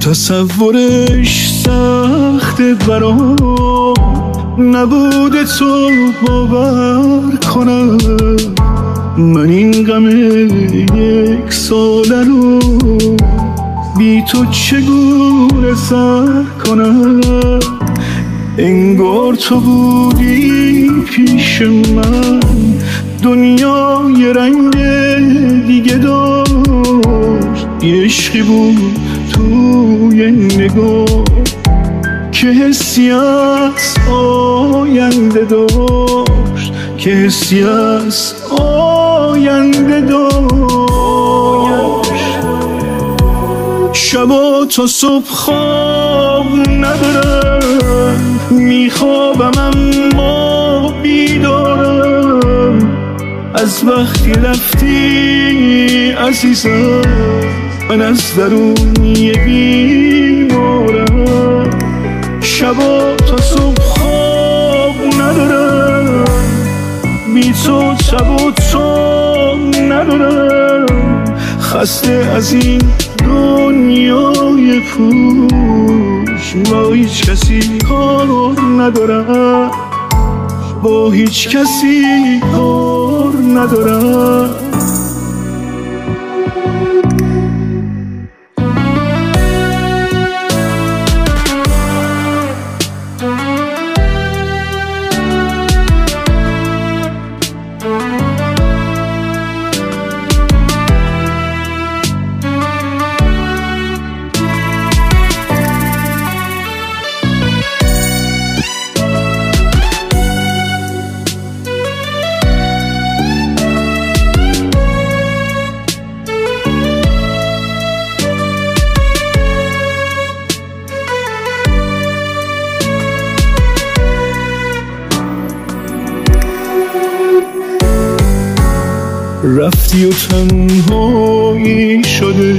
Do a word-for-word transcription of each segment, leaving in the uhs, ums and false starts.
تصورش سخته برام، نبوده تو باور کنم. من این غم یک ساله رو بی تو چگونه سر کنم؟ انگار تو بودی پیش من، دنیا یه رنگ دیگه داشت. یه عشقی بود توی نگاه که حسی از آینده داشت، که حسی از آینده داشت. شبا تا صبح خواب ندارم، میخوابم اما بیدارم. از وقتی رفتی عزیزم، من از درونی بیمارم. شبا تا صبح خواب ندارم، بی تو شب و تو ندارم. خسته از این دنیای پوش، با هیچ کسی کار ندارم، با هیچ کسی کار ندارم. رفتی و تنهایی شده،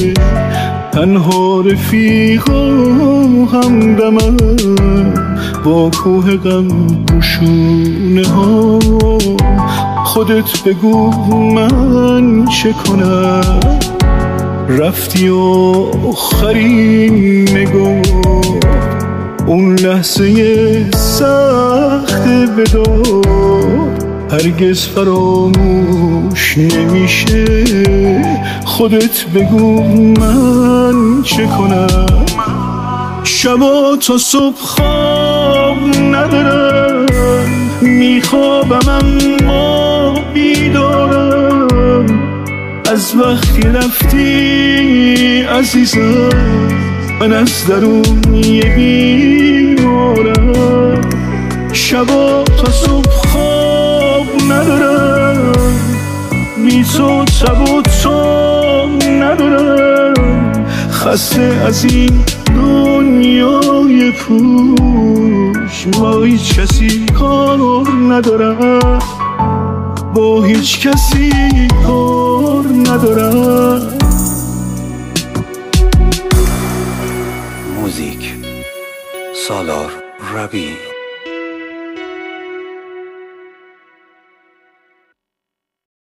تنها رفیقا همدمم. با کوه غم پوشونه ها خودت بگو من چه کنم؟ رفتی و آخرین نگاه اون لحظه سخت بدار هرگز فراموش نمیشه. خودت بگو من چه کنم؟ شبا تا صبح خواب ندارم، میخوابم اما بیدارم. از وقتی رفتی عزیزم، من از درونی بیمارم. شبا تا صبح خواب ندارم، بی تو شب و تو ندارم. خسته از این دنیای پوش، با هیچ کسی کار ندارم، با هیچ کسی کار ندارم. موزیک سالار ربی.